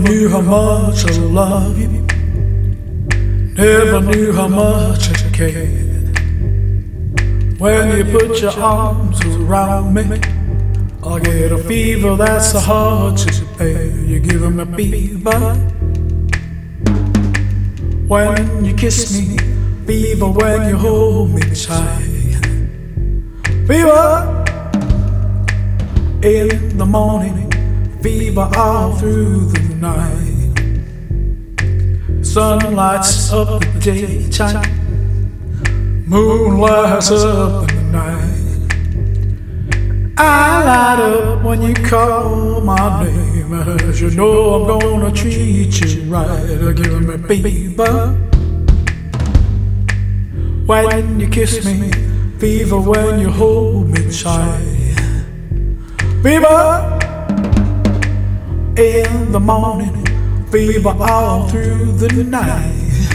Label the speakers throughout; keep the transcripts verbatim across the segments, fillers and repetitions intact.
Speaker 1: knew how much I love you. Never knew how much I cared. When you put your arms around me, I get a fever that's so hard to bear. You're giving me fever when you kiss me, fever when you hold me tight, fever in the morning, fever all through the night. Sun lights up the daytime, moon lights up in the night. I light up when you call my name, as you know I'm gonna treat you right. Give me fever when you kiss me, fever when you hold me tight, fever in the morning, fever all through the night.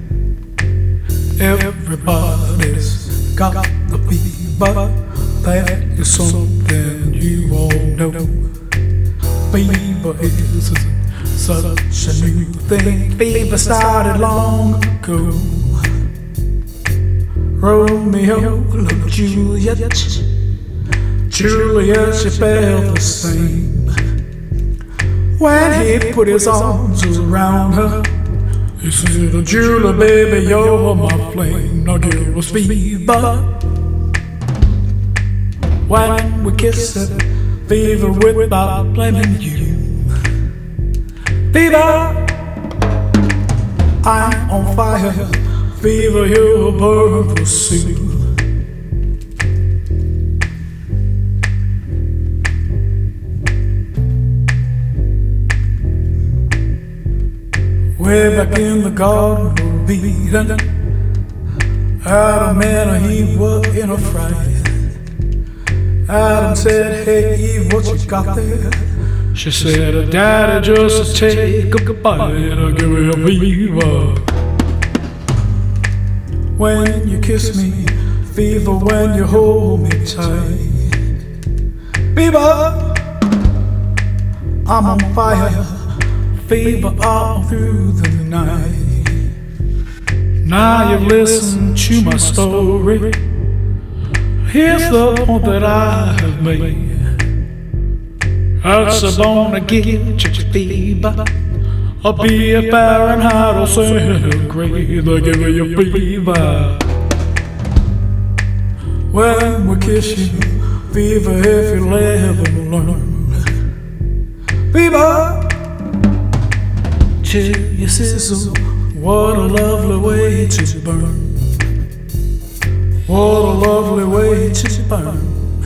Speaker 1: Everybody's got the fever. That is something you all know. Fever isn't such a new thing. Fever started long ago. Romeo loved Juliet, Juliet, she felt the same. When he put his arms around her, he said, Julia, baby, you're my flame. Now give us fever when we kiss it, fever without blaming you. Fever, I'm on fire. Fever, you'll burn for soon. Way back in the Garden of Eden, Adam and Eve were in a fright. Adam said, hey Eve, what you got there? She said, Daddy, just take a bite and give me a fever when you kiss me, fever when you hold me tight, fever, I'm on fire, fever all through the night. Now you've listened to my story. Here's the point that I have made. It's gonna get you fever. I'll be a Fahrenheit or centigrade. They'll give you fever when we kiss you, fever if you live and learn. Fever till you sizzle. What a lovely way to burn. What a lovely way to burn.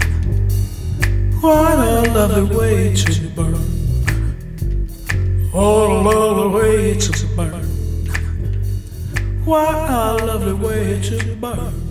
Speaker 1: What a lovely way to burn. What a lovely way to burn. What a lovely way to burn.